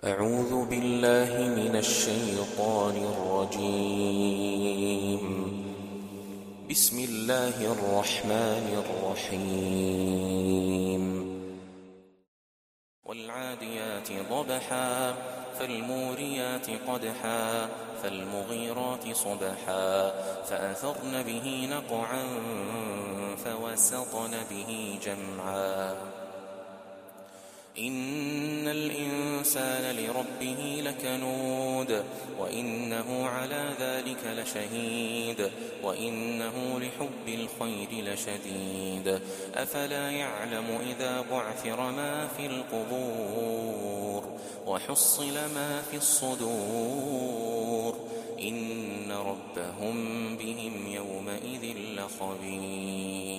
أعوذ بالله من الشيطان الرجيم. بسم الله الرحمن الرحيم. والعاديات ضبحا فالموريات قدحا فالمغيرات صبحا فأثرن به نقعا فوسطن به جمعا إن الإنسان لربه لكنود وإنه على ذلك لشهيد وإنه لحب الخير لشديد أفلا يعلم إذا بعثر ما في القبور وحصل ما في الصدور إن ربهم بهم يومئذ لخبير.